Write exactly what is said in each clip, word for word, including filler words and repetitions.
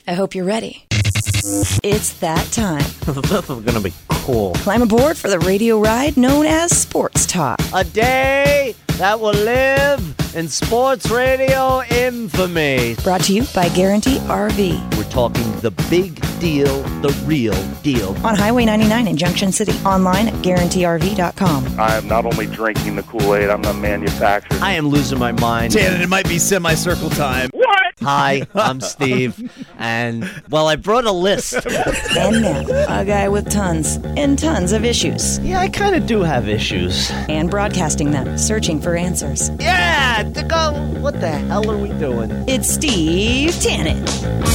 I hope you're ready. It's that time. This is gonna be cool. Climb aboard for the radio ride known as Sports Talk. A day that will live in sports radio infamy. Brought to you by Guarantee R V. We're talking the big deal, the real deal. On Highway ninety-nine in Junction City. Online at guarantee R V dot com. I am not only drinking the Kool-Aid, I'm the manufacturer. I am losing my mind. Dan, it might be semicircle time. What? Hi, I'm Steve. And, well, I brought a list. And now, a guy with tons and tons of issues. Yeah, I kind of do have issues. And broadcasting them, searching for answers. Yeah, to go. What the hell are we doing? It's Steve Tannen.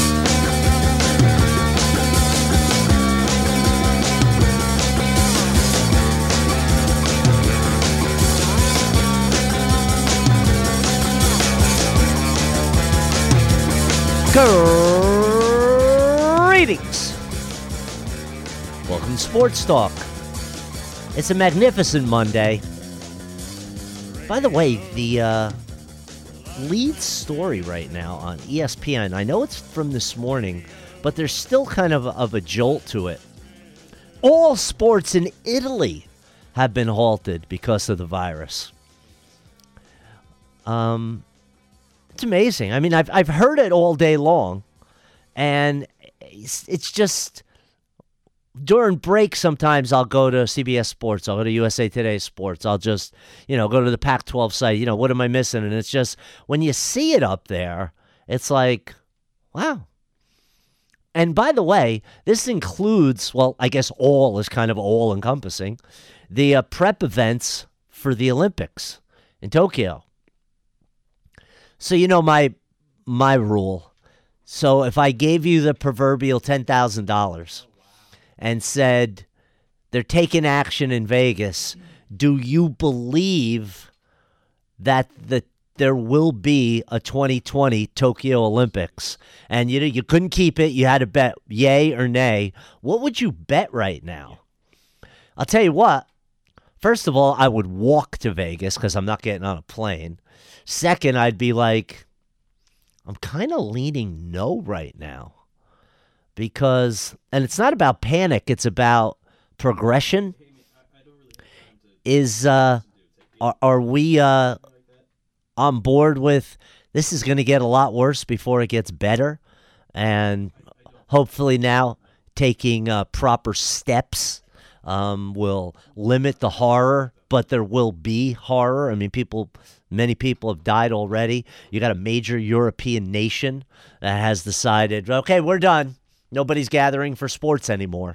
Greetings. Welcome to Sports Talk. It's a magnificent Monday. By the way, the uh, lead story right now on E S P N, I know it's from this morning, but there's still kind of, of a jolt to it. All sports in Italy have been halted because of the virus. Um... It's amazing. I mean, I've I've heard it all day long, and it's, it's just during break. Sometimes I'll go to C B S Sports, I'll go to U S A Today Sports, I'll just you know go to the Pac twelve site. You know, what am I missing? And it's just when you see it up there, it's like, wow. And by the way, this includes, well, I guess all is kind of all encompassing, the uh, prep events for the Olympics in Tokyo. So, you know, my my rule. So if I gave you the proverbial ten thousand dollars and said they're taking action in Vegas, do you believe that the there will be a twenty twenty Tokyo Olympics? And you know, you couldn't keep it. You had to bet yay or nay. What would you bet right now? I'll tell you what. First of all, I would walk to Vegas because I'm not getting on a plane. Second, I'd be like, I'm kind of leaning no right now because, and it's not about panic, it's about progression. Is, uh, are, are we uh, on board with this is going to get a lot worse before it gets better? And hopefully now taking uh, proper steps um, will limit the horror, but there will be horror. I mean, people... Many people have died already. You got a major European nation that has decided, okay, we're done. Nobody's gathering for sports anymore.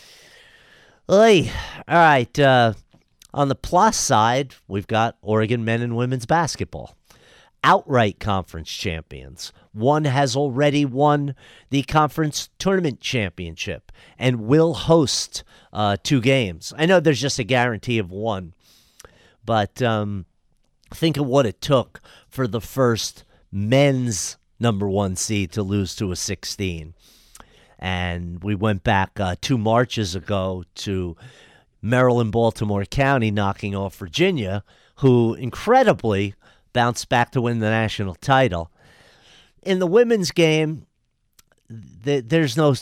Oy. All right. Uh, on the plus side, we've got Oregon men and women's basketball. Outright conference champions. One has already won the conference tournament championship and will host uh, two games. I know there's just a guarantee of one, but... Um, think of what it took for the first men's number one seed to lose to a sixteen. And we went back uh, two Marches ago to Maryland-Baltimore County knocking off Virginia, who incredibly bounced back to win the national title. In the women's game, th- there's no...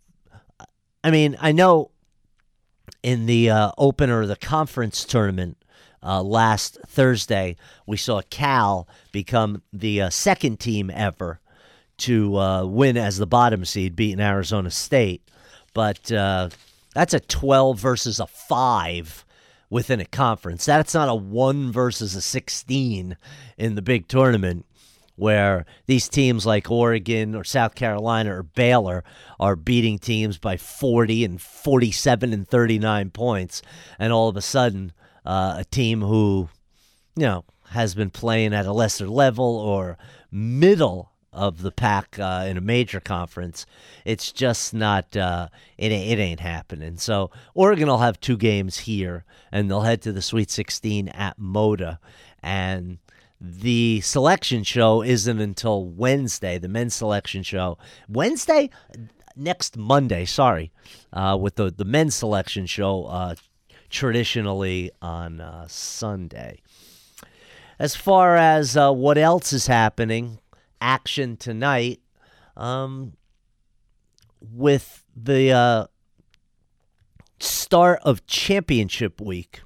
I mean, I know in the uh, opener of the conference tournament, Uh, last Thursday, we saw Cal become the uh, second team ever to uh, win as the bottom seed, beating Arizona State. But uh, that's a twelve versus a five within a conference. That's not a one versus a sixteen in the big tournament, where these teams like Oregon or South Carolina or Baylor are beating teams by forty and forty-seven and thirty-nine points. And all of a sudden, Uh, a team who, you know, has been playing at a lesser level or middle of the pack uh, in a major conference, it's just not, uh, it, it ain't happening. So Oregon will have two games here, and they'll head to the Sweet sixteen at Moda. And the selection show isn't until Wednesday, the men's selection show. Wednesday? Next Monday, sorry, uh, with the, the men's selection show uh traditionally on uh, Sunday. As far as uh, what else is happening, action tonight, um, with the uh, start of championship week,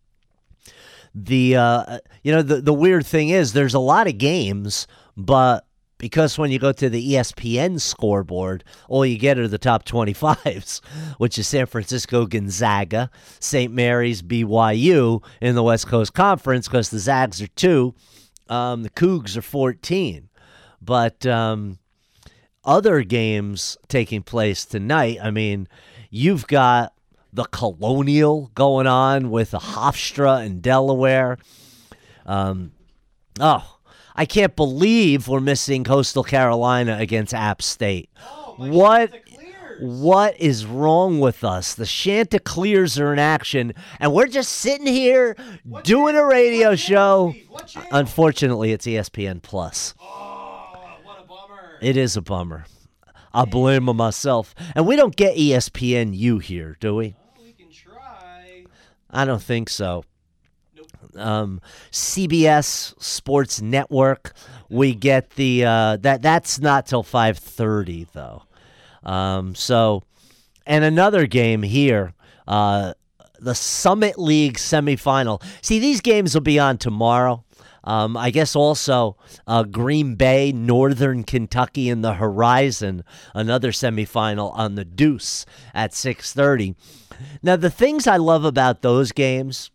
the uh, you know the the weird thing is there's a lot of games, but because when you go to the E S P N scoreboard, all you get are the top twenty-fives, which is San Francisco Gonzaga, Saint Mary's B Y U in the West Coast Conference, because the Zags are two, um, the Cougs are fourteen. But um, other games taking place tonight, I mean, you've got the Colonial going on with the Hofstra in Delaware. Um, oh, I can't believe we're missing Coastal Carolina against App State. Oh, my what? Chanticleers. What is wrong with us? The Chanticleers are in action, and we're just sitting here What doing channel? a radio What channel, show. Steve? What channel? Unfortunately, it's E S P N Plus. Oh, what a bummer. It is a bummer. I blame myself. And we don't get E S P N U here, do we? Well, we can try. I don't think so. Nope. Um, C B S Sports Network, we get the uh, that that's not till five thirty though. Um, so, and another game here, uh, the Summit League semifinal. See, these games will be on tomorrow. Um, I guess also uh, Green Bay, Northern Kentucky, and the Horizon, another semifinal on the Deuce at six thirty. Now, the things I love about those games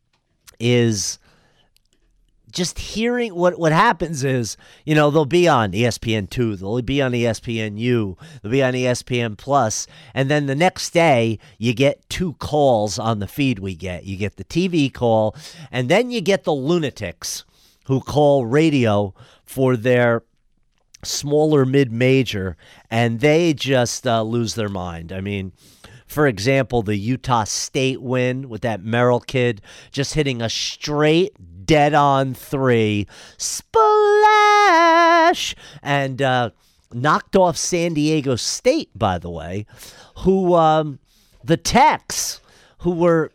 is just hearing what, what happens is, you know, they'll be on E S P N two, they'll be on E S P N U, they'll be on E S P N Plus, and then the next day you get two calls on the feed we get. You get the T V call, and then you get the lunatics who call radio for their smaller mid-major, and they just uh, lose their mind. I mean, for example, the Utah State win with that Merrill kid just hitting a straight dead-on three, splash, and uh, knocked off San Diego State, by the way, who um, the Techs, who were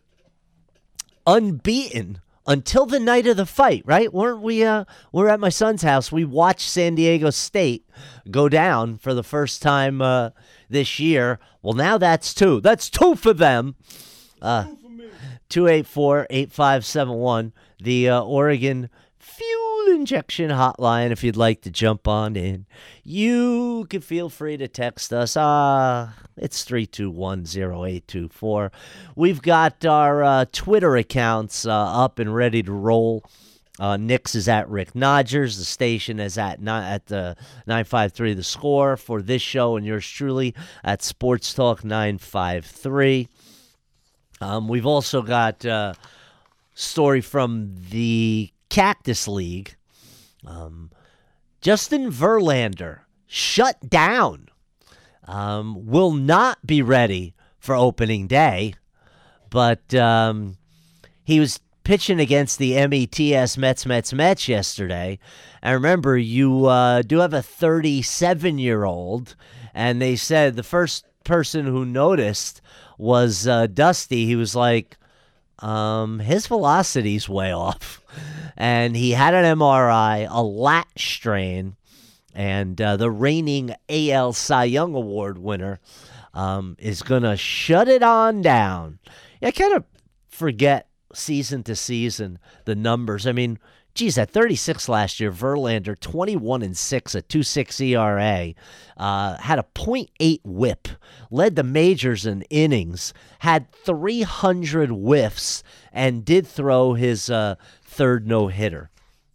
unbeaten until the night of the fight, right? Weren't we? Uh, we were at my son's house. We watched San Diego State go down for the first time uh, this year. Well, now that's two. That's two for them. Uh, two eight four, eight five seven one, the uh, Oregon Fuel Injection Hotline, if you'd like to jump on in. You can feel free to text us. Uh, it's three two one, zero eight two four. We've got our uh, Twitter accounts uh, up and ready to roll. Uh, Nick's is at Rick Nodgers. The station is at ni- at the nine five three The Score for this show, and yours truly at Sports Talk nine five three. Um, we've also got a uh, story from the Cactus League. Um, Justin Verlander shut down. Um, will not be ready for opening day, but um, he was pitching against the M E T S Mets, Mets, Mets yesterday. And remember, you uh, do have a thirty-seven-year-old, and they said the first person who noticed was uh, Dusty. He was like, um, his velocity's way off. And he had an M R I, a lat strain, and uh, the reigning A L Cy Young Award winner um, is going to shut it on down. I kind of forget season to season the numbers. I mean, geez, at thirty-six last year, Verlander, twenty-one and six, a two point six E R A, uh, had a point eight whip, led the majors in innings, had three hundred whiffs, and did throw his uh, third no-hitter.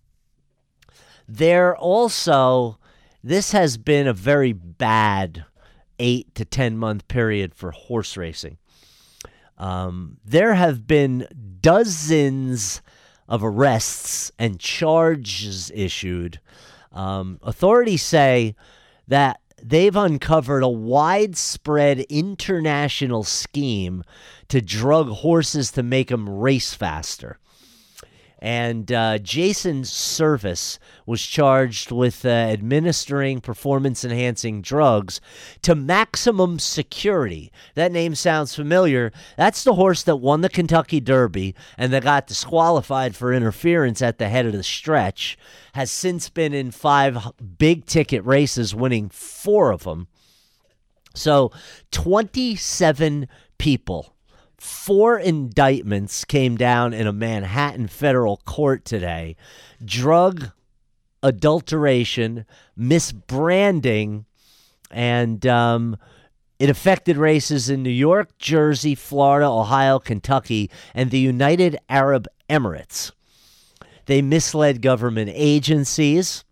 There also, this has been a very bad eight to ten month period for horse racing. Um, there have been dozens of arrests and charges issued. Um, authorities say that they've uncovered a widespread international scheme to drug horses to make them race faster. And uh, Jason Service was charged with uh, administering performance-enhancing drugs to Maximum Security. That name sounds familiar. That's the horse that won the Kentucky Derby and that got disqualified for interference at the head of the stretch, has since been in five big-ticket races, winning four of them. So twenty-seven people, four indictments came down in a Manhattan federal court today. Drug adulteration, misbranding, and um, it affected races in New York, Jersey, Florida, Ohio, Kentucky, and the United Arab Emirates. They misled government agencies,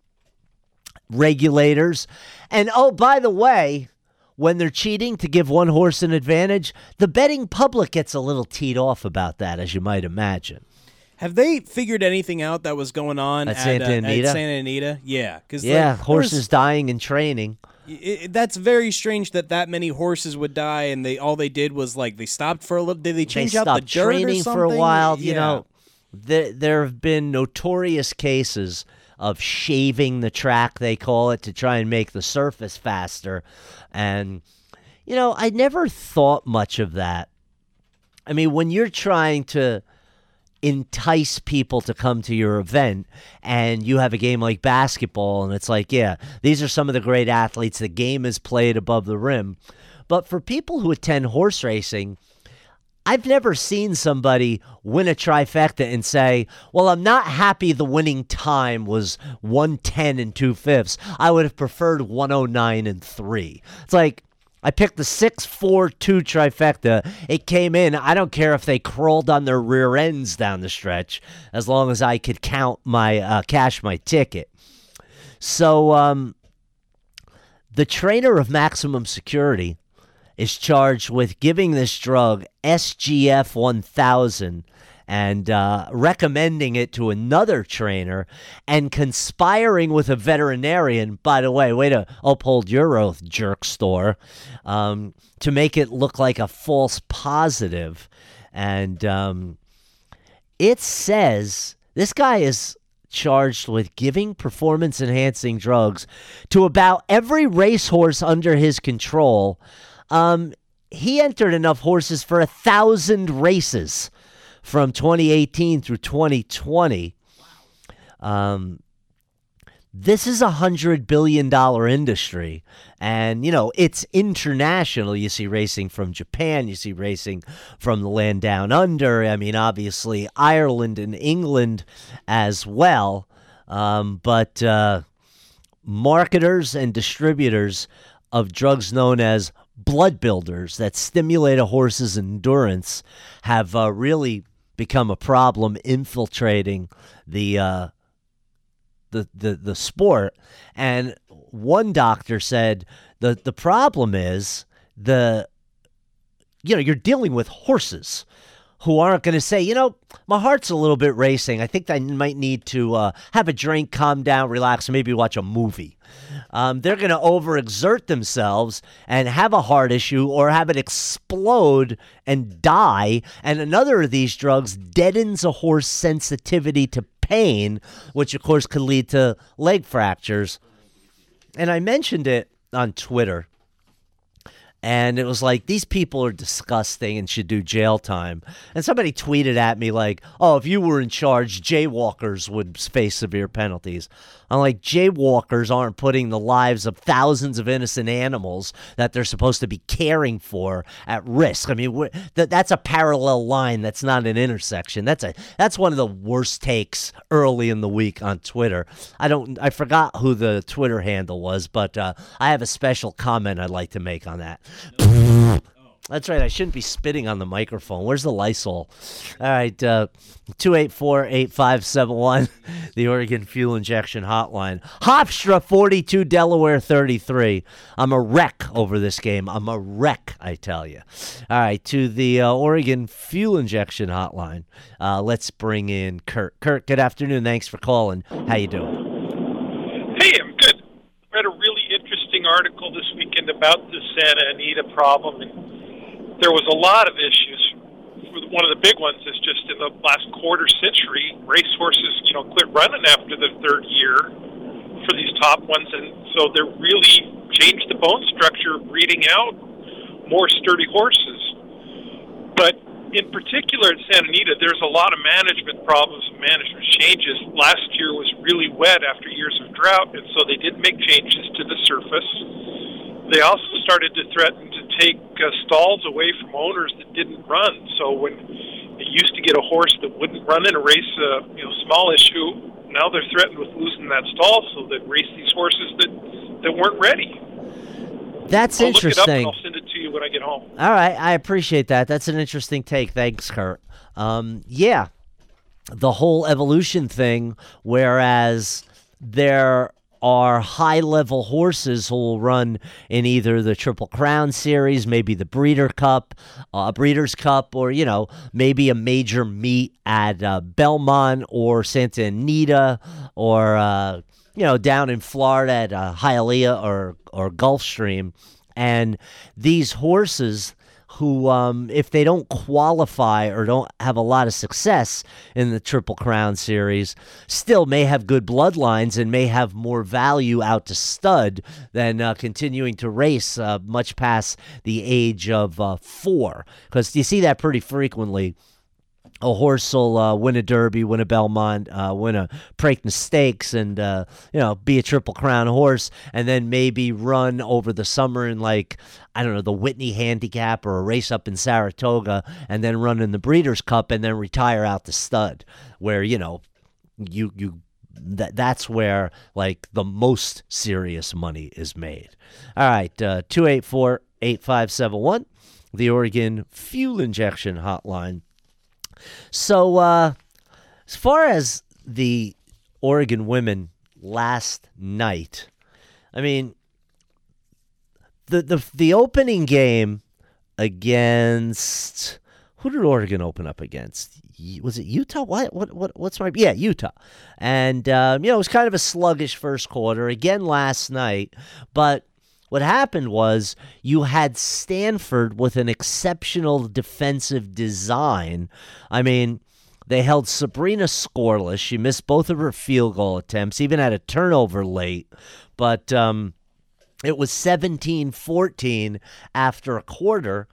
regulators, and oh, by the way, when they're cheating to give one horse an advantage, the betting public gets a little teed off about that, as you might imagine. Have they figured anything out that was going on At at, Santa uh, Anita? At Santa Anita? Yeah. Cause Yeah, like, horses there's- dying in training. It, that's very strange that that many horses would die, and they all they did was like they stopped for a little. Did they change they out the stopped dirt or training something? for a while. You Yeah. know, there, there have been notorious cases of shaving the track, they call it, to try and make the surface faster. And, you know, I never thought much of that. I mean, when you're trying to entice people to come to your event and you have a game like basketball and it's like, yeah, these are some of the great athletes. The game is played above the rim. But for people who attend horse racing, I've never seen somebody win a trifecta and say, well, I'm not happy the winning time was one ten and two fifths. I would have preferred one oh nine and three. It's like, I picked the six four two trifecta. It came in. I don't care if they crawled on their rear ends down the stretch, as long as I could count my, uh, cash my ticket. So um, the trainer of Maximum Security is charged with giving this drug S G F one thousand and uh, recommending it to another trainer and conspiring with a veterinarian, by the way, way to uphold your oath, jerk store, um, to make it look like a false positive. And um, it says this guy is charged with giving performance-enhancing drugs to about every racehorse under his control. Um, he entered enough horses for a thousand races from twenty eighteen through twenty twenty. Um, this is a hundred billion dollar industry, and you know it's international. You see racing from Japan, you see racing from the land down under. I mean, obviously Ireland and England as well. Um, but uh, marketers and distributors of drugs known as blood builders that stimulate a horse's endurance have uh, really become a problem, infiltrating the uh, the the the sport. And one doctor said the the problem is the you know you're dealing with horses who aren't going to say, you know, my heart's a little bit racing. I think I might need to uh, have a drink, calm down, relax, and maybe watch a movie. Um, they're going to overexert themselves and have a heart issue or have it explode and die. And another of these drugs deadens a horse's sensitivity to pain, which, of course, could lead to leg fractures. And I mentioned it on Twitter. And it was like, these people are disgusting and should do jail time. And somebody tweeted at me like, oh, if you were in charge, jaywalkers would face severe penalties. I'm like, jaywalkers aren't putting the lives of thousands of innocent animals that they're supposed to be caring for at risk. I mean, th- that's a parallel line. That's not an intersection. That's a that's one of the worst takes early in the week on Twitter. I don't I forgot who the Twitter handle was, but uh, I have a special comment I'd like to make on that. That's right. I shouldn't be spitting on the microphone. Where's the Lysol? All right. Uh, two eight four, eight five seven one, the Oregon Fuel Injection Hotline. Hofstra forty-two, Delaware thirty-three. I'm a wreck over this game. I'm a wreck, I tell you. All right. To the uh, Oregon Fuel Injection Hotline. Uh, let's bring in Kurt. Kurt, good afternoon. Thanks for calling. How you doing? Hey, I'm good. Read a really interesting article this weekend about the Santa Anita problem, and there was a lot of issues. One of the big ones is just in the last quarter century, racehorses, you know, quit running after the third year for these top ones, and so they're really changed the bone structure of breeding out more sturdy horses. But in particular at Santa Anita, there's a lot of management problems and management changes. Last year was really wet after years of drought, and so they did make changes to the surface. they also started to threaten to take uh, stalls away from owners that didn't run. So when they used to get a horse that wouldn't run in a race, uh, you know, small issue, now they're threatened with losing that stall, so they race these horses that, that weren't ready. That's I'll interesting. Look it up and I'll send it to you when I get home. All right, I appreciate that. That's an interesting take. Thanks, Kurt. Um, yeah, the whole evolution thing, whereas there are high-level horses who will run in either the Triple Crown Series, maybe the Breeder Cup, uh, Breeders' Cup, or, you know, maybe a major meet at uh, Belmont or Santa Anita or, uh, you know, down in Florida at uh, Hialeah or, or Gulfstream. And these horses who, um, if they don't qualify or don't have a lot of success in the Triple Crown Series, still may have good bloodlines and may have more value out to stud than uh, continuing to race uh, much past the age of uh, four. Because you see that pretty frequently. A horse will uh, win a Derby, win a Belmont, uh, win a Preakness Stakes, and uh, you know, be a Triple Crown horse, and then maybe run over the summer in, like, I don't know, the Whitney Handicap or a race up in Saratoga, and then run in the Breeders' Cup, and then retire out the stud, where, you know, you you that that's where, like, the most serious money is made. All right, uh, two eight four, eight five seven one, the Oregon Fuel Injection Hotline. So, uh, as far as the Oregon women last night, I mean, the the the opening game against, who did Oregon open up against? Was it Utah? What what what what's my yeah Utah? And um, you know, it was kind of a sluggish first quarter again last night, but what happened was you had Stanford with an exceptional defensive design. I mean, they held Sabrina scoreless. She missed both of her field goal attempts, even had a turnover late. But um, it was seventeen fourteen after a quarter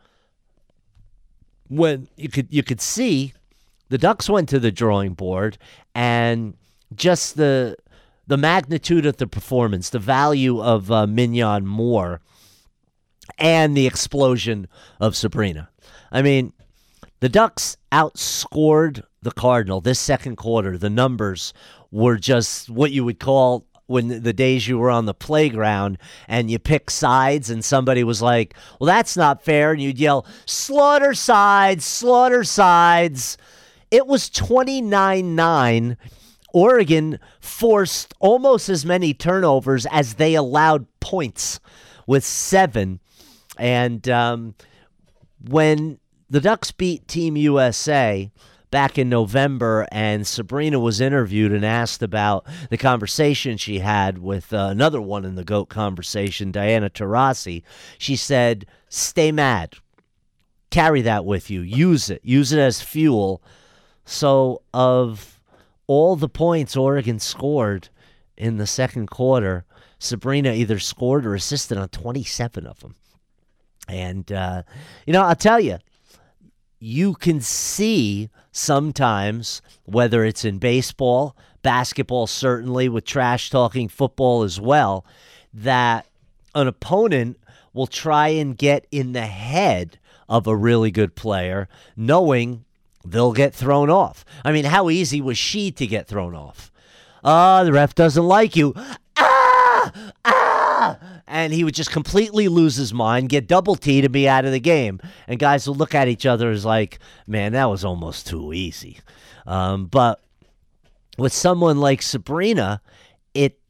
when you could you could see the Ducks went to the drawing board, and just the the magnitude of the performance, the value of uh, Mignon Moore, and the explosion of Sabrina. I mean, the Ducks outscored the Cardinal this second quarter. The numbers were just what you would call when the days you were on the playground and you pick sides and somebody was like, well, that's not fair. And you'd yell, slaughter sides, slaughter sides. It was twenty-nine nine. Oregon forced almost as many turnovers as they allowed points, with seven. And um, when the Ducks beat Team U S A back in November, and Sabrina was interviewed and asked about the conversation she had with uh, another one in the GOAT conversation, Diana Taurasi, she said, stay mad. Carry that with you. Use it. Use it as fuel. So of all the points Oregon scored in the second quarter, Sabrina either scored or assisted on twenty-seven of them. And, uh, you know, I'll tell you, you can see sometimes, whether it's in baseball, basketball certainly, with trash talking, football as well, that an opponent will try and get in the head of a really good player, knowing they'll get thrown off. I mean, how easy was she to get thrown off? Oh, the ref doesn't like you. Ah! Ah! And he would just completely lose his mind, get double T to be out of the game. And guys will look at each other as like, man, that was almost too easy. Um, but with someone like Sabrina, it,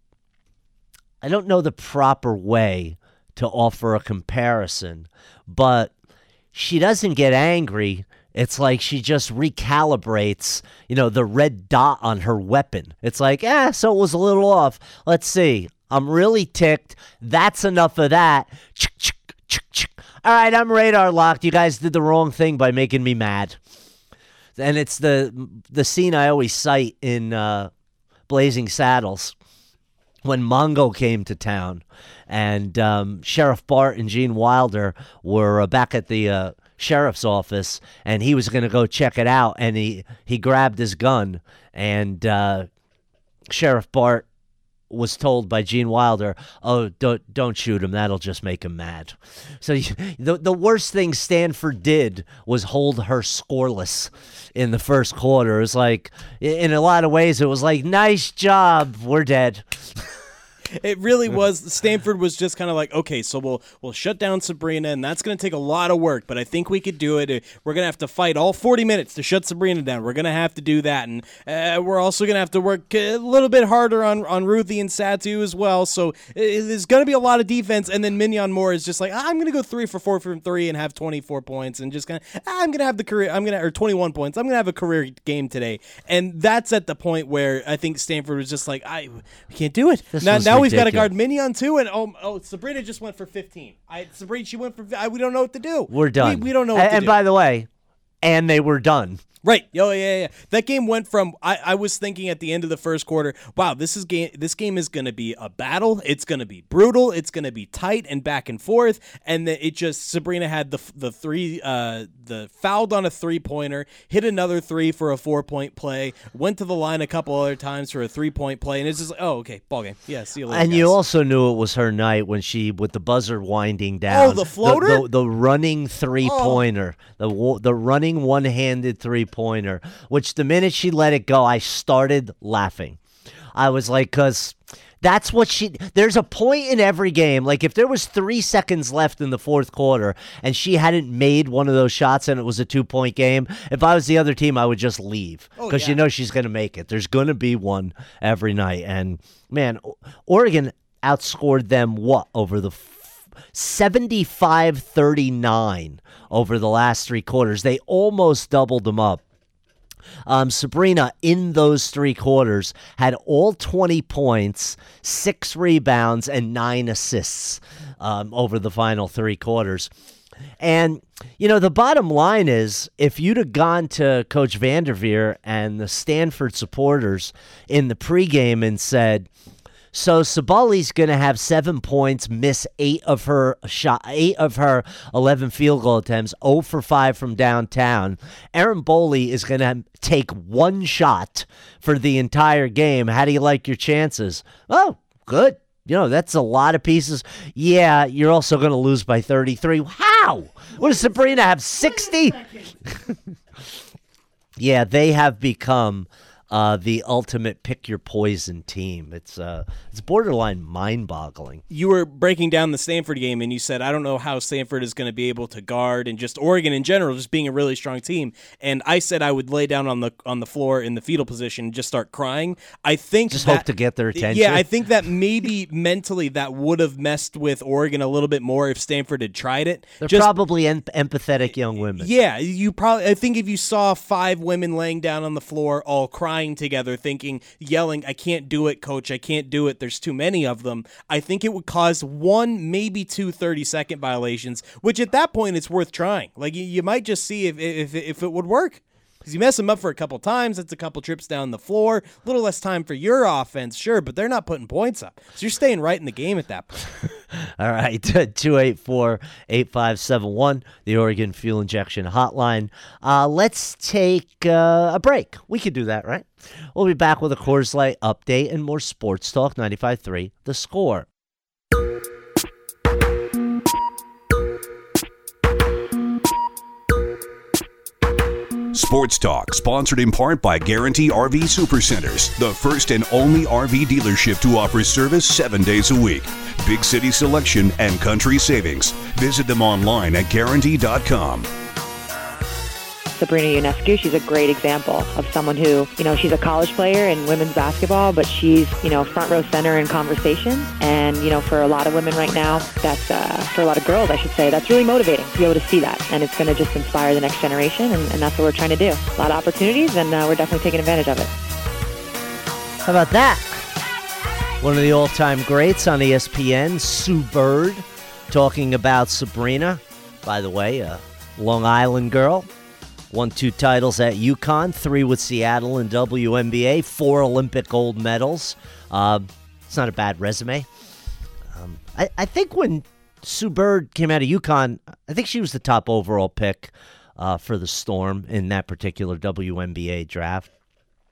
I don't know the proper way to offer a comparison, but she doesn't get angry. It's like she just recalibrates, you know, the red dot on her weapon. It's like, eh, so it was a little off. Let's see. I'm really ticked. That's enough of that. All right, I'm radar locked. You guys did the wrong thing by making me mad. And it's the the scene I always cite in uh, Blazing Saddles when Mongo came to town, and um, Sheriff Bart and Gene Wilder were uh, back at the uh, sheriff's office, and he was going to go check it out, and he, he grabbed his gun, and uh, Sheriff Bart was told by Gene Wilder, "Oh, don't don't shoot him. That'll just make him mad." So you, the the worst thing Stanford did was hold her scoreless in the first quarter. It was like, in a lot of ways, it was like, nice job, we're dead. It really was. Stanford was just kind of like, okay, so we'll we'll shut down Sabrina, and that's going to take a lot of work, but I think we could do it. We're going to have to fight all forty minutes to shut Sabrina down. We're going to have to do that, and uh, we're also going to have to work a little bit harder on, on Ruthie and Satu as well, so it, there's going to be a lot of defense, and then Mignon Moore is just like, I'm going to go three for four from three and have twenty-four points, and just kind of, I'm going to have the career, I'm going to, or twenty-one points, I'm going to have a career game today, and that's at the point where I think Stanford was just like, I we can't do it. This Now, was now we've got to ridiculous. guard Mignon too, and oh, oh, Sabrina just went for fifteen. I Sabrina, she went for. I, we don't know what to do. We're done. We, we don't know what and, to and do. by the way, and they were done. Right. Oh, yeah, yeah. That game went from, I, I was thinking at the end of the first quarter, wow, this is game. This game is going to be a battle. It's going to be brutal. It's going to be tight and back and forth. And then it just, Sabrina had the the three, uh, the fouled on a three-pointer, hit another three for a four-point play, went to the line a couple other times for a three-point play, and it's just like, oh, okay, ball game. Yeah, see you later, And guys. you also knew it was her night when she, with the buzzer winding down. Oh, the floater? The, the, the running three-pointer. The wa- the running one-handed three-pointer, which the minute she let it go, I started laughing. I was like, because that's what she, there's a point in every game. Like if there was three seconds left in the fourth quarter and she hadn't made one of those shots and it was a two-point game, if I was the other team, I would just leave because Oh, yeah. you know she's going to make it. There's going to be one every night. And man, O- Oregon outscored them what over the seventy-five thirty-nine over the last three quarters. They almost doubled them up. Um, Sabrina, in those three quarters, had all twenty points, six rebounds, and nine assists um, over the final three quarters. And, you know, the bottom line is, if you'd have gone to Coach Vanderveer and the Stanford supporters in the pregame and said, so Sabali's going to have seven points, miss eight of her shot, eight of her eleven field goal attempts, zero for five from downtown. Aaron Boley is going to take one shot for the entire game. How do you like your chances? Oh, good. You know, that's a lot of pieces. Yeah, you're also going to lose by thirty-three. How? What does Sabrina have, sixty? Yeah, they have become Uh, the ultimate pick your poison team. It's uh, it's borderline mind-boggling. You were breaking down the Stanford game, and you said, I don't know how Stanford is going to be able to guard, and just Oregon in general, just being a really strong team. And I said I would lay down on the on the floor in the fetal position and just start crying. I think Just that, hope to get their attention. Yeah, I think that maybe mentally that would have messed with Oregon a little bit more if Stanford had tried it. They're Just, probably em- empathetic young women. Yeah, you probably. I think if you saw five women laying down on the floor, all crying together, thinking, yelling, "I can't do it, coach! I can't do it." There's too many of them. I think it would cause one, maybe two thirty-second violations. Which at that point, it's worth trying. Like you, you might just see if if if it would work. Because you mess them up for a couple times, that's a couple trips down the floor. A little less time for your offense, sure, but they're not putting points up. So you're staying right in the game at that point. All right, two eight four, eight five seven one, the Oregon Fuel Injection Hotline. Uh, let's take uh, a break. We could do that, right? We'll be back with a Coors Light update and more sports talk. ninety-five three The Score. Sports Talk, sponsored in part by Guarantee R V Supercenters, the first and only R V dealership to offer service seven days a week. Big city selection and country savings. Visit them online at guarantee dot com. Sabrina Ionescu, she's a great example of someone who, you know, she's a college player in women's basketball, but she's, you know, front row center in conversation. And, you know, for a lot of women right now, that's, uh, for a lot of girls, I should say, that's really motivating to be able to see that. And it's going to just inspire the next generation, and, and that's what we're trying to do. A lot of opportunities, and uh, we're definitely taking advantage of it. How about that? One of the all-time greats on E S P N, Sue Bird, talking about Sabrina. By the way, a Long Island girl. Won two titles at UConn, three with Seattle in W N B A, four Olympic gold medals. Uh, it's not a bad resume. Um, I, I think when Sue Bird came out of UConn, I think she was the top overall pick uh, for the Storm in that particular W N B A draft.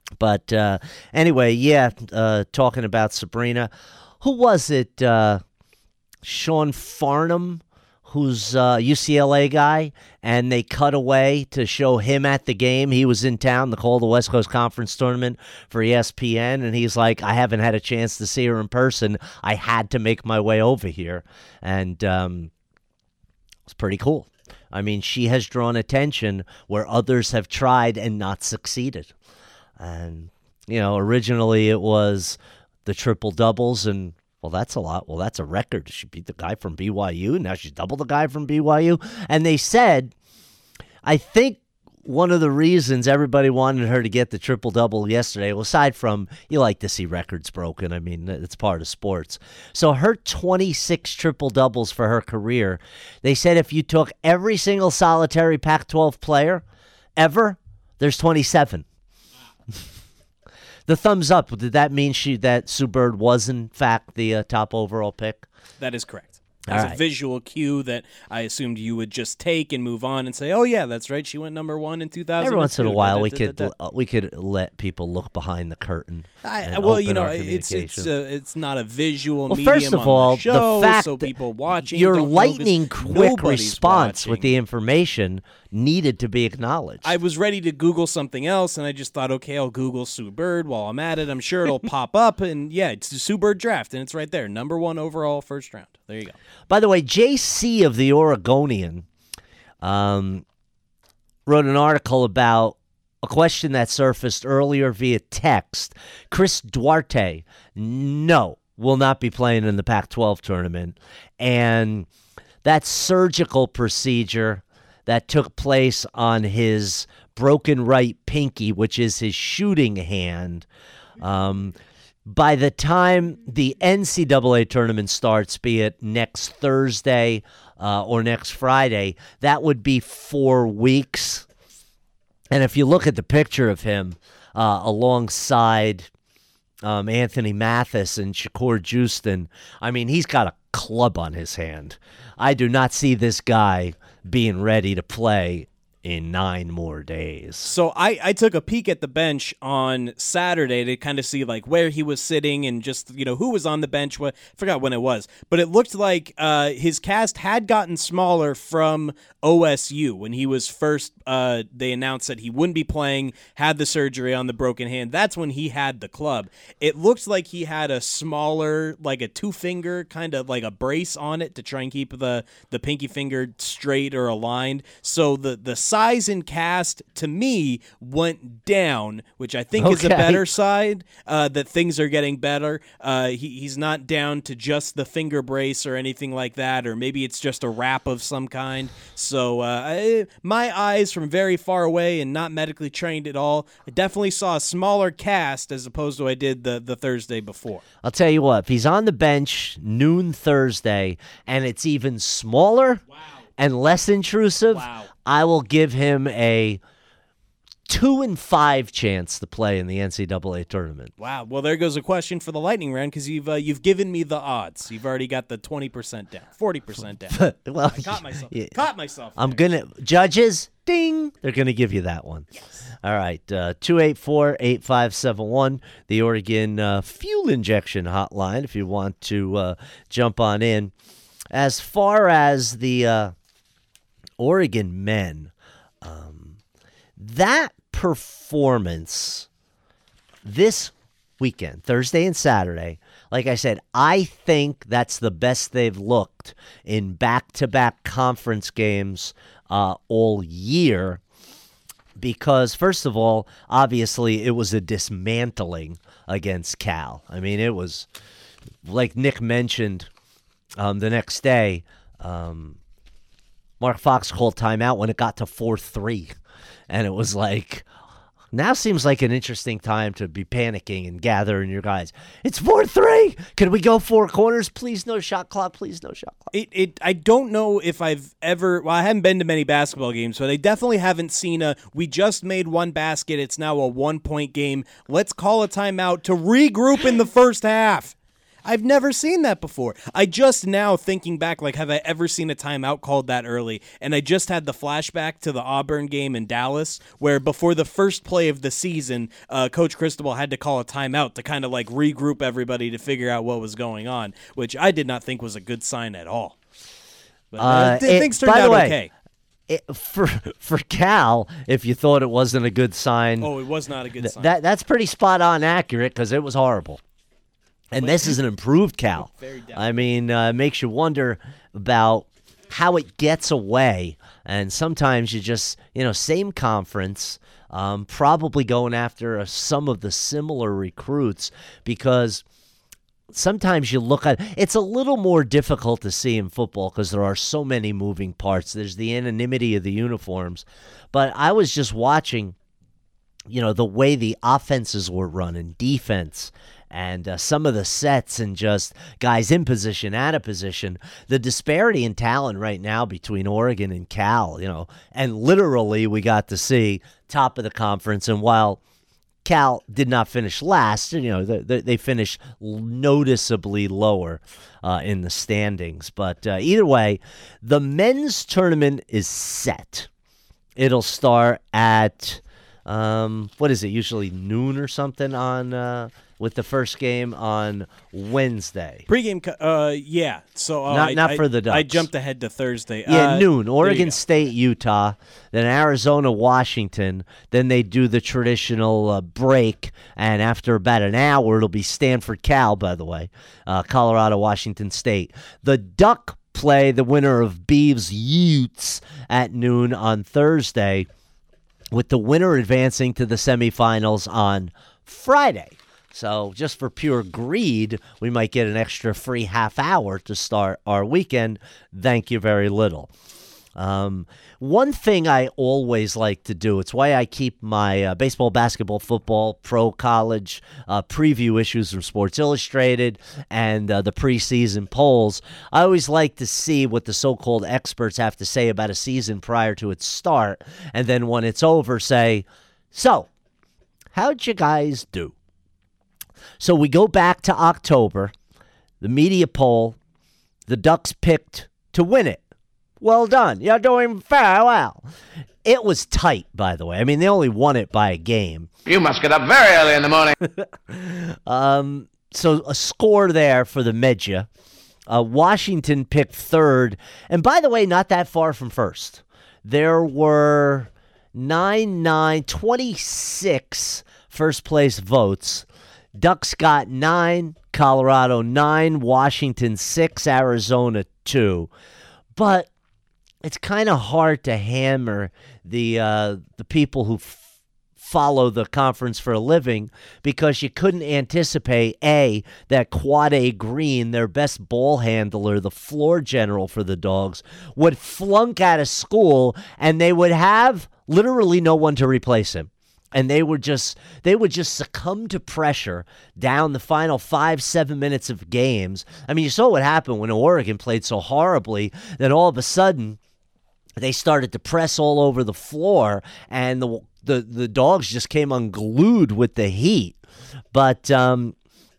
But uh, anyway, yeah, uh, talking about Sabrina. Who was it? Uh, Sean Farnham, who's a U C L A guy, and they cut away to show him at the game. He was in town to call the West Coast Conference Tournament for E S P N, and he's like, I haven't had a chance to see her in person. I had to make my way over here. And um, it's pretty cool. I mean, she has drawn attention where others have tried and not succeeded. And, you know, originally it was the triple doubles, and, well, that's a lot. Well, that's a record. She beat the guy from B Y U. Now she's double the guy from B Y U. And they said, I think one of the reasons everybody wanted her to get the triple double yesterday, well, aside from you like to see records broken, I mean, it's part of sports. So her twenty-six triple doubles for her career, they said if you took every single solitary Pac twelve player ever, there's twenty-seven. The thumbs up, did that mean she that Sue Bird was, in fact, the uh, top overall pick? That is correct. All As right. a visual cue that I assumed you would just take and move on and say, oh, yeah, that's right. She went number one in two thousand two. Every once in a while, we could Da-da-da-da-da. uh, we could let people look behind the curtain. I, and well, you open know, our it's it's communication. uh, it's not a visual Well, medium first of on all, the show, the fact so that people watching your don't know 'cause lightning quick nobody's response with watching. the information needed to be acknowledged. I was ready to Google something else, and I just thought, okay, I'll Google Sue Bird while I'm at it. I'm sure it'll pop up, and yeah, it's the Sue Bird draft, and it's right there, number one overall, first round. There you go. By the way, J C of the Oregonian um, wrote an article about a question that surfaced earlier via text. Chris Duarte, no, will not be playing in the Pac twelve tournament. And that surgical procedure that took place on his broken right pinky, which is his shooting hand, um, by the time the N C double A tournament starts, be it next Thursday uh, or next Friday, that would be four weeks. And if you look at the picture of him uh, alongside um, Anthony Mathis and Shakur Houston, I mean, he's got a club on his hand. I do not see this guy being ready to play in nine more days. So I, I took a peek at the bench on Saturday to kind of see like where he was sitting and just, you know, who was on the bench. What, I forgot when it was, but it looked like uh, his cast had gotten smaller from O S U when he was first, uh, they announced that he wouldn't be playing, had the surgery on the broken hand. That's when he had the club. It looked like he had a smaller, like a two finger, kind of like a brace on it to try and keep the, the pinky finger straight or aligned. So the, the size and cast to me went down, which I think is a Okay. better side, uh, that things are getting better. Uh, he, he's not down to just the finger brace or anything like that, or maybe it's just a wrap of some kind. So uh, I, my eyes from very far away and not medically trained at all, I definitely saw a smaller cast as opposed to I did the, the Thursday before. I'll tell you what, if he's on the bench noon Thursday and it's even smaller and less intrusive, Wow. I will give him a two and five chance to play in the N C double A tournament. Wow. Well, there goes a question for the lightning round because you've uh, you've given me the odds. You've already got the twenty percent down, forty percent down. Well, I caught myself. yeah. Caught myself. I'm there. gonna judges ding. They're gonna give you that one. Yes. All right. Uh, two eight four eight five seven one, the Oregon uh, fuel injection hotline. If you want to uh, jump on in. As far as the uh, Oregon men, um, that performance this weekend, Thursday and Saturday, like I said, I think that's the best they've looked in back-to-back conference games uh, all year because, first of all, obviously it was a dismantling against Cal. I mean, it was, like Nick mentioned um, the next day, um, Mark Fox called timeout when it got to four three. And it was like, now seems like an interesting time to be panicking and gathering your guys. It's four three. Can we go four corners? Please no shot clock. Please no shot clock. It, it, I don't know if I've ever, well, I haven't been to many basketball games, but I definitely haven't seen a, we just made one basket, it's now a one-point game, let's call a timeout to regroup in the first half. I've never seen that before. I just now thinking back, like, have I ever seen a timeout called that early? And I just had the flashback to the Auburn game in Dallas, where before the first play of the season, uh, Coach Cristobal had to call a timeout to kind of like regroup everybody to figure out what was going on, which I did not think was a good sign at all. But uh, Uh, th- it- things turned by the out way, okay. It, for for Cal, if you thought it wasn't a good sign, Oh, it was not a good th- sign. that that's pretty spot on accurate because it was horrible. And this is an improved Cal. Very down. I mean, uh, it makes you wonder about how it gets away. And sometimes you just, you know, same conference, um, probably going after uh, some of the similar recruits because sometimes you look at it's a little more difficult to see in football because there are so many moving parts. There's the anonymity of the uniforms. But I was just watching, you know, the way the offenses were run and defense and uh, some of the sets and just guys in position, out of position. The disparity in talent right now between Oregon and Cal, you know, and literally we got to see top of the conference. And while Cal did not finish last, you know, they, they finished noticeably lower uh, in the standings. But uh, either way, the men's tournament is set. It'll start at, um, what is it, usually noon or something on uh, with the first game on Wednesday. Pre-game, co- uh, yeah. So uh, Not- I, not I- for the I Ducks. jumped ahead to Thursday. Yeah, Uh, noon. there you Oregon go. State, Utah, then Arizona, Washington. Then they do the traditional uh, break, and after about an hour, it'll be Stanford, Cal, by the way, uh, Colorado, Washington State. The Duck play the winner of Beavs Utes at noon on Thursday, with the winner advancing to the semifinals on Friday. So just for pure greed, we might get an extra free half hour to start our weekend. Thank you very little. Um, one thing I always like to do, it's why I keep my uh, baseball, basketball, football, pro, college uh, preview issues from Sports Illustrated and uh, the preseason polls. I always like to see what the so-called experts have to say about a season prior to its start. And then when it's over, say, so how'd you guys do? So we go back to October, the media poll, the Ducks picked to win it. Well done. You're doing very well. It was tight, by the way. I mean, they only won it by a game. You must get up very early in the morning. Um, so a score there for the Media. Uh, Washington picked third. And by the way, not that far from first. There were nine, nine, twenty-six first place votes. Ducks got nine, Colorado nine, Washington six, Arizona two. But it's kind of hard to hammer the uh, the people who f- follow the conference for a living because you couldn't anticipate, A, that Quade Green, their best ball handler, the floor general for the Dogs, would flunk out of school and they would have literally no one to replace him. And they would just they would just succumb to pressure down the final five, seven minutes of games. I mean, you saw what happened when Oregon played so horribly that all of a sudden they started to press all over the floor, and the the, the Dogs just came unglued with the heat. But um,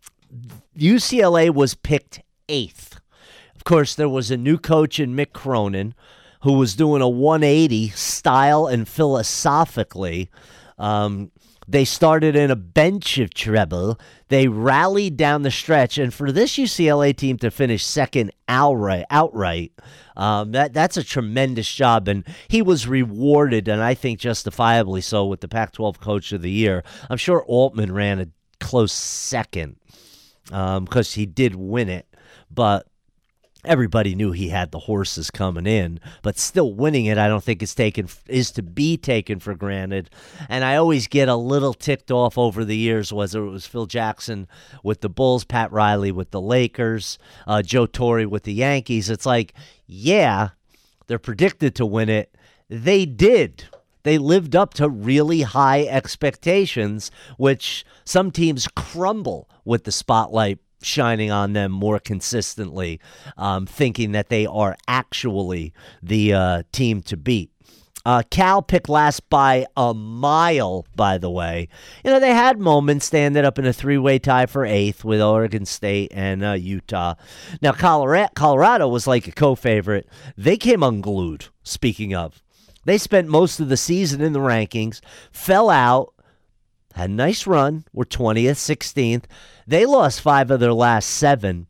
U C L A was picked eighth. Of course, there was a new coach in Mick Cronin who was doing a one eighty style and philosophically. Um, they started in a bench of trouble. They rallied down the stretch, and for this U C L A team to finish second outright, outright, um, that that's a tremendous job. And he was rewarded, and I think justifiably so, with the Pac twelve Coach of the Year. I'm sure Altman ran a close second because um, he did win it, but everybody knew he had the horses coming in, but still winning it, I don't think is taken is to be taken for granted. And I always get a little ticked off over the years, whether it was Phil Jackson with the Bulls, Pat Riley with the Lakers, uh, Joe Torre with the Yankees. It's like, yeah, they're predicted to win it. They did. They lived up to really high expectations, which some teams crumble with the spotlight shining on them more consistently, um, thinking that they are actually the uh, team to beat. Uh, Cal picked last by a mile, by the way. You know, they had moments. They ended up in a three-way tie for eighth with Oregon State and uh, Utah. Now, Colorado, Colorado was like a co-favorite. They came unglued, speaking of. They spent most of the season in the rankings, fell out, had a nice run, were twentieth, sixteenth. They lost five of their last seven.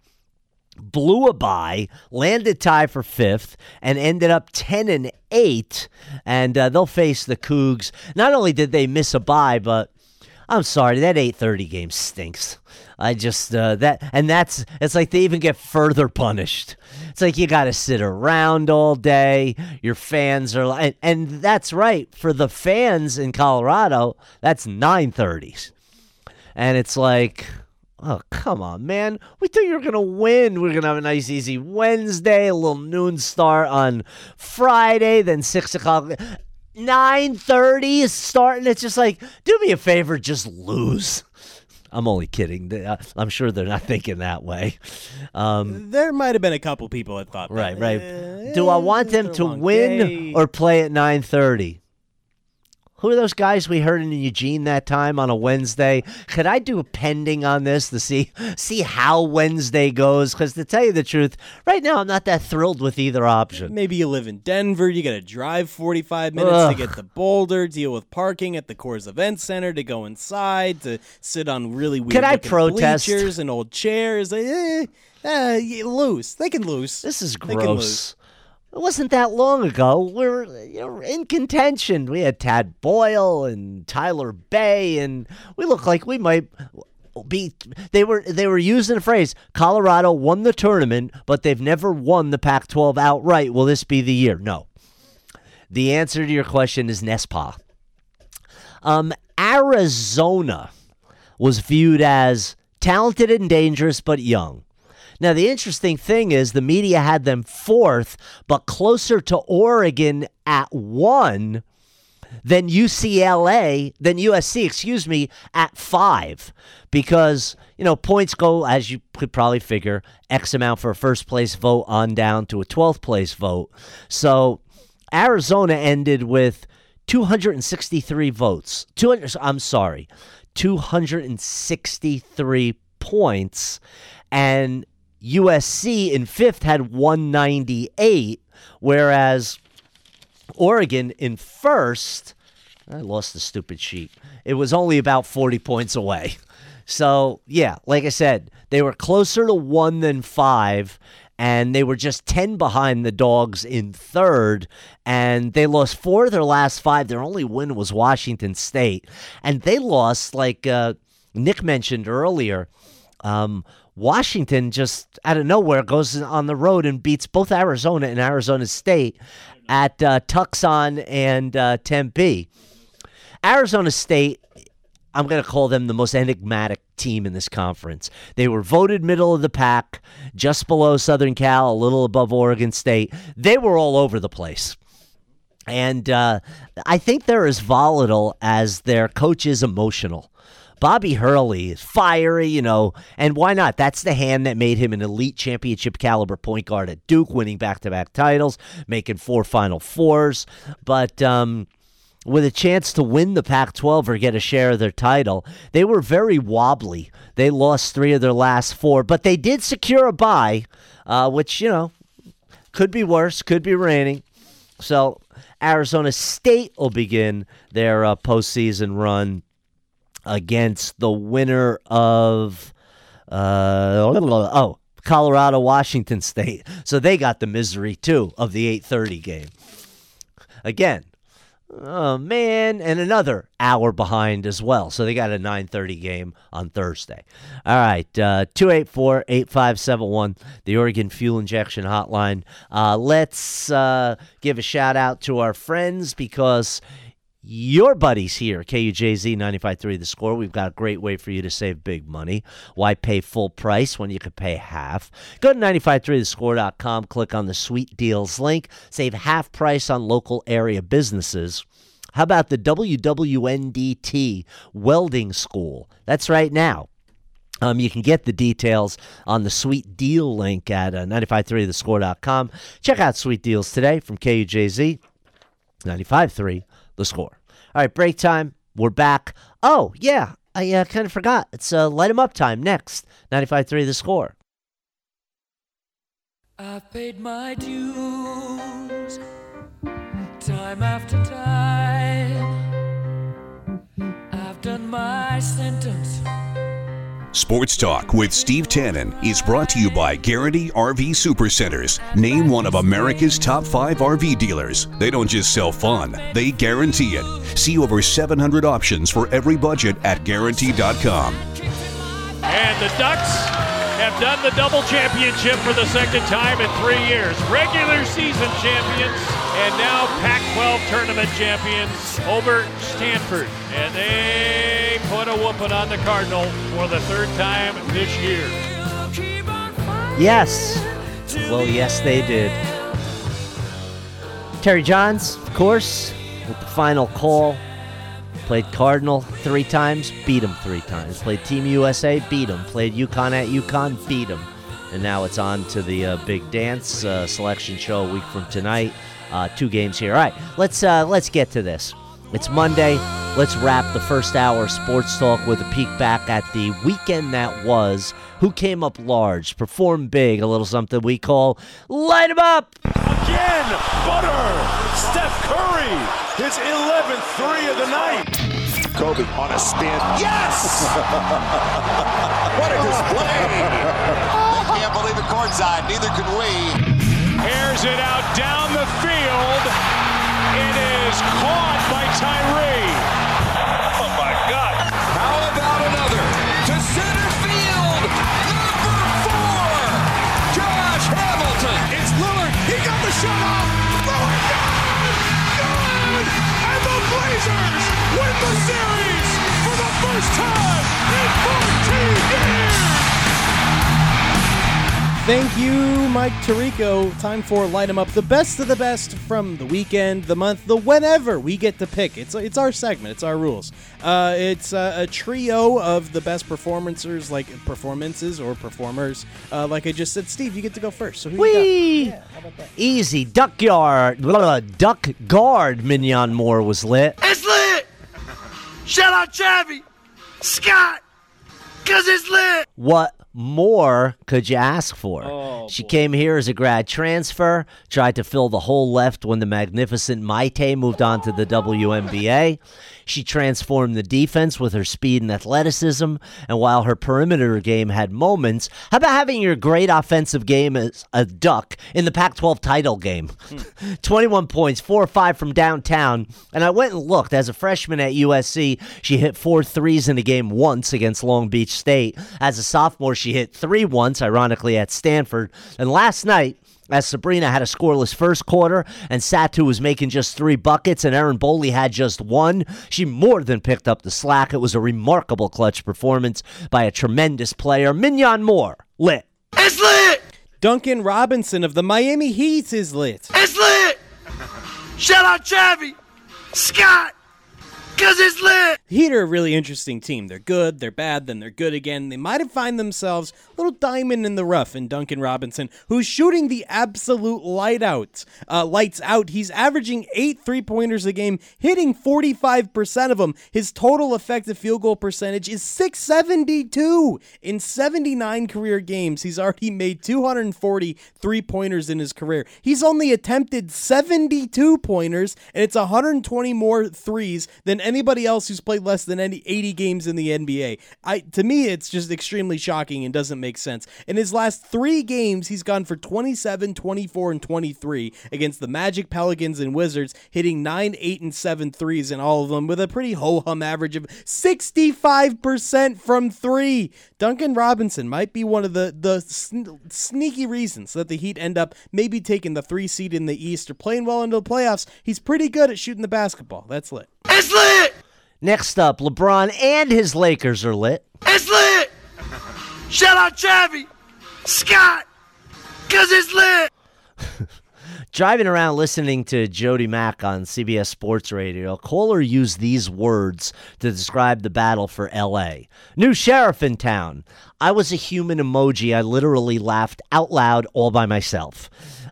Blew a bye, landed tie for fifth, and ended up ten and eight. And uh, they'll face the Cougs. Not only did they miss a bye, but I'm sorry, that eight thirty game stinks. I just uh, that and that's it's like they even get further punished. It's like you got to sit around all day. Your fans are and, and that's right for the fans in Colorado. That's nine thirties, and it's like. Oh, come on, man. We thought you were going to win. We're going to have a nice, easy Wednesday, a little noon start on Friday, then six o'clock. nine thirty is starting. It's just like, do me a favor, just lose. I'm only kidding. I'm sure they're not thinking that way. Um, there might have been a couple people that thought right, that. right. Eh, do I want them to win day. or play at nine thirty? Who are those guys we heard in Eugene that time on a Wednesday? Could I do a pending on this to see see how Wednesday goes? Because to tell you the truth, right now I'm not that thrilled with either option. Maybe you live in Denver, you got to drive forty-five minutes Ugh. to get to Boulder, deal with parking at the Coors Event Center, to go inside, to sit on really weird Could I looking protest? bleachers and old chairs. Eh, eh, you lose. They can lose. This is They can lose. gross. It wasn't that long ago. We were you know, in contention. We had Tad Boyle and Tyler Bay, and we look like we might be. They were they were using the phrase, Colorado won the tournament, but they've never won the Pac twelve outright. Will this be the year? No. The answer to your question is NESPA. Um, Arizona was viewed as talented and dangerous, but young. Now, the interesting thing is the media had them fourth, but closer to Oregon at one than U C L A, than U S C, excuse me, at five. Because, you know, points go, as you could probably figure, X amount for a first place vote on down to a twelfth place vote. So Arizona ended with two hundred sixty-three votes. two hundred, I'm sorry, two hundred sixty-three points. And U S C in fifth had one ninety-eight, whereas Oregon in first, I lost the stupid sheet. It was only about forty points away. So, yeah, like I said, they were closer to one than five, and they were just ten behind the Dogs in third, and they lost four of their last five. Their only win was Washington State, and they lost, like uh, Nick mentioned earlier, um, Washington just out of nowhere goes on the road and beats both Arizona and Arizona State at uh, Tucson and uh, Tempe. Arizona State, I'm going to call them the most enigmatic team in this conference. They were voted middle of the pack, just below Southern Cal, a little above Oregon State. They were all over the place. And uh, I think they're as volatile as their coach is emotional. Bobby Hurley is fiery, you know, and why not? That's the hand that made him an elite championship caliber point guard at Duke, winning back-to-back titles, making four Final Fours. But um, with a chance to win the Pac twelve or get a share of their title, they were very wobbly. They lost three of their last four, but they did secure a bye, uh, which, you know, could be worse, could be raining. So Arizona State will begin their uh, postseason run against the winner of uh, oh Colorado Washington State. So they got the misery too of the eight thirty game. Again, oh man, and another hour behind as well. So they got a nine thirty game on Thursday. All right, uh, two eight four, eight five seven one, the Oregon Fuel Injection Hotline. Uh, let's uh, give a shout out to our friends because your buddies here, K U J Z ninety-five point three The Score. We've got a great way for you to save big money. Why pay full price when you could pay half? Go to ninety-five point three the score dot com, click on the Sweet Deals link, save half price on local area businesses. How about the W W N D T Welding School? That's right now. Um, you can get the details on the Sweet Deal link at uh, ninety-five point three the score dot com. Check out Sweet Deals today from K U J Z. ninety-five three, The Score. All right, break time. We're back. Oh, yeah, I uh, kind of forgot. It's uh, Light 'em Up time next. ninety-five three, The Score. I've paid my dues time after time. I've done my sentence. Sports Talk with Steve Tannen is brought to you by Guarantee R V Supercenters. Name one of America's top five R V dealers. They don't just sell fun, they guarantee it. See over seven hundred options for every budget at guarantee dot com. And the Ducks have done the double championship for the second time in three years. Regular season champions and now Pac twelve tournament champions over Stanford. And they put a whooping on the Cardinal for the third time this year. Yes. Well, yes, they did. Terry Johns, of course, with the final call. Played Cardinal three times, beat him three times. Played Team U S A, beat him. Played UConn at UConn, beat him. And now it's on to the uh, big dance uh, selection show a week from tonight. Uh, two games here. All right, let's uh, let's get to this. It's Monday. Let's wrap the first hour of Sports Talk with a peek back at the weekend that was. Who came up large, performed big, a little something we call Light 'em Up. Again, Butter, Steph Curry, his eleventh three of the night. Kobe on a spin. Yes! What a display! They can't believe it courtside. Neither can we. Airs it out down the field. It is caught by Tyree. Oh, my God. How about another? To center field. Number four. Josh Hamilton. It's Lillard. He got the shot off. Lillard, good! Good! And the Blazers win the series for the first time in fourteen years. Thank you, Mike Tirico. Time for Light 'em Up, the best of the best from the weekend, the month, the whenever we get to pick. It's it's our segment. It's our rules. Uh, it's uh, a trio of the best performancers, like performances or performers. Uh, like I just said, Steve, you get to go first. So who Whee! you got? Yeah, how about that? Easy. Duck yard. Blah, blah, duck guard. Mignon Moore was lit. It's lit. Shout out Chavi, Scott, cause it's lit. What more could you ask for? Oh, she boy. came here as a grad transfer, tried to fill the hole left when the magnificent Maite moved on to the W N B A. She transformed the defense with her speed and athleticism, and while her perimeter game had moments, how about having your great offensive game as a Duck in the Pac twelve title game? Hmm. twenty-one points, four or five from downtown, and I went and looked. As a freshman at U S C, she hit four threes in a game once against Long Beach State. As a sophomore, she hit three once, ironically, at Stanford. And last night, as Sabrina had a scoreless first quarter and Satu was making just three buckets and Erin Boley had just one, she more than picked up the slack. It was a remarkable clutch performance by a tremendous player. Mignon Moore, lit. It's lit. Duncan Robinson of the Miami Heat is lit. It's lit. Shout out Chavi, Scott, cause it's lit. Heat are a really interesting team. They're good, they're bad, then they're good again. They might have find themselves a little diamond in the rough in Duncan Robinson, who's shooting the absolute light out, uh, lights out. He's averaging eight three-pointers a game, hitting forty-five percent of them. His total effective field goal percentage is six seventy-two. In seventy-nine career games, he's already made two hundred forty three-pointers in his career. He's only attempted seventy-two pointers, and it's one hundred twenty more threes than anybody else who's played less than any eighty games in the N B A. I to me, it's just extremely shocking and doesn't make sense. In his last three games, he's gone for twenty-seven, twenty-four, and twenty-three against the Magic, Pelicans, and Wizards, hitting nine, eight, and seven threes in all of them with a pretty ho-hum average of sixty-five percent from three. Duncan Robinson might be one of the, the sn- sneaky reasons that the Heat end up maybe taking the three seed in the East or playing well into the playoffs. He's pretty good at shooting the basketball. That's lit. It's lit. Next up, LeBron and his Lakers are lit. It's lit. Shout out Chavi, Scott, cause it's lit. Driving around listening to Jody Mack on C B S Sports Radio, a caller used these words to describe the battle for L A. New sheriff in town. I was a human emoji. I literally laughed out loud all by myself.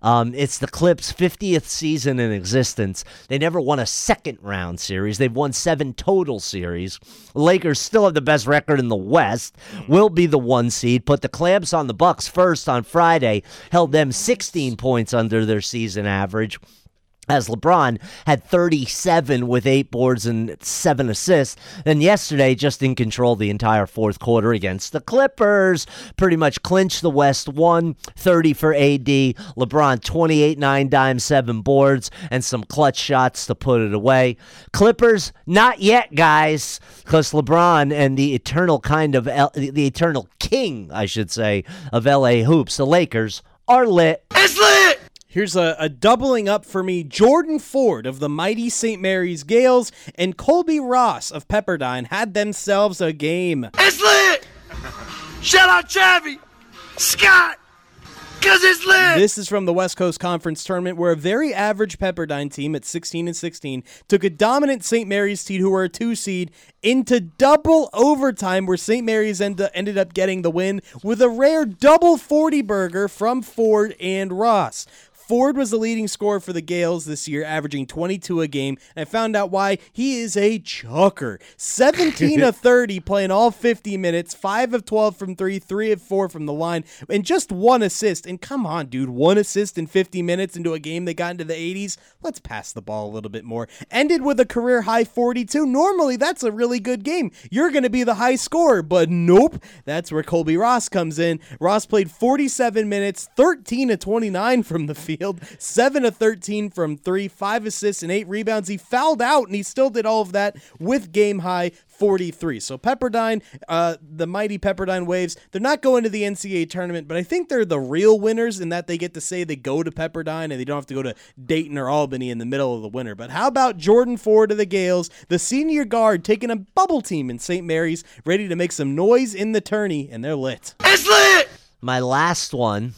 Um, it's the Clips' fiftieth season in existence. They never won a second-round series. They've won seven total series. The Lakers still have the best record in the West, will be the one seed, put the clamps on the Bucks first on Friday, held them sixteen points under their season average, as LeBron had thirty-seven with eight boards and seven assists. Then yesterday, just in control the entire fourth quarter against the Clippers. Pretty much clinched the West, won thirty for A D. LeBron, twenty-eight, nine dimes, seven boards, and some clutch shots to put it away. Clippers, not yet, guys, because LeBron and the eternal kind of, L- the eternal king, I should say, of L A hoops, the Lakers, are lit. It's lit! Here's a, a doubling up for me. Jordan Ford of the mighty Saint Mary's Gales and Colby Ross of Pepperdine had themselves a game. It's lit! Shout out Chavi, Scott, because it's lit! This is from the West Coast Conference Tournament, where a very average Pepperdine team at sixteen and sixteen took a dominant Saint Mary's team, who were a two seed, into double overtime, where Saint Mary's end, ended up getting the win with a rare double forty burger from Ford and Ross. Ford was the leading scorer for the Gales this year, averaging twenty-two a game, and I found out why. He is a chucker. seventeen of thirty, playing all fifty minutes, five of twelve from three, three of four from the line, and just one assist. And come on, dude, one assist in fifty minutes into a game that got into the eighties? Let's pass the ball a little bit more. Ended with a career-high forty-two. Normally, that's a really good game. You're going to be the high scorer, but nope. That's where Colby Ross comes in. Ross played forty-seven minutes, thirteen of twenty-nine from the field. seven of thirteen from three, five assists and eight rebounds. He fouled out, and he still did all of that with game-high forty-three. So Pepperdine, uh, the mighty Pepperdine Waves, they're not going to the N C double A tournament, but I think they're the real winners in that they get to say they go to Pepperdine and they don't have to go to Dayton or Albany in the middle of the winter. But how about Jordan Ford of the Gales, the senior guard, taking a bubble team in Saint Mary's, ready to make some noise in the tourney, and they're lit. It's lit! My last one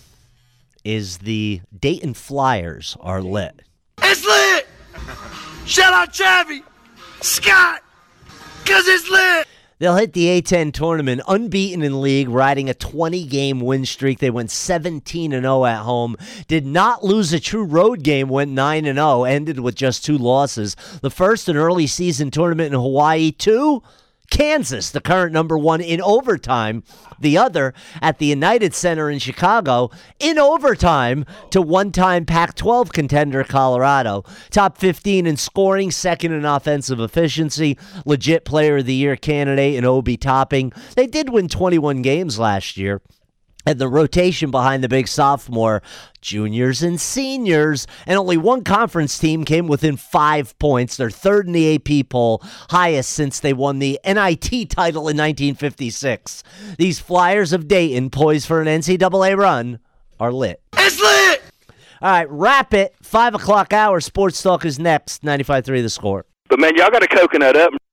is the Dayton Flyers are lit. It's lit! Shout out Chavi, Scott, because it's lit! They'll hit the A ten tournament unbeaten in league, riding a twenty-game win streak. They went seventeen and oh at home. Did not lose a true road game, went nine and oh, ended with just two losses. The first an early season tournament in Hawaii, two Kansas, the current number one, in overtime. The other at the United Center in Chicago in overtime to one-time Pac twelve contender Colorado. Top fifteen in scoring, second in offensive efficiency, legit player of the year candidate in Obi Topping. They did win twenty-one games last year. And the rotation behind the big sophomore, juniors and seniors, and only one conference team came within five points. They're third in the A P poll, highest since they won the N I T title in nineteen fifty-six. These Flyers of Dayton, poised for an N C double A run, are lit. It's lit! All right, wrap it. Five o'clock hour. Sports Talk is next. ninety-five point three The Score. But, man, y'all got to coconut up.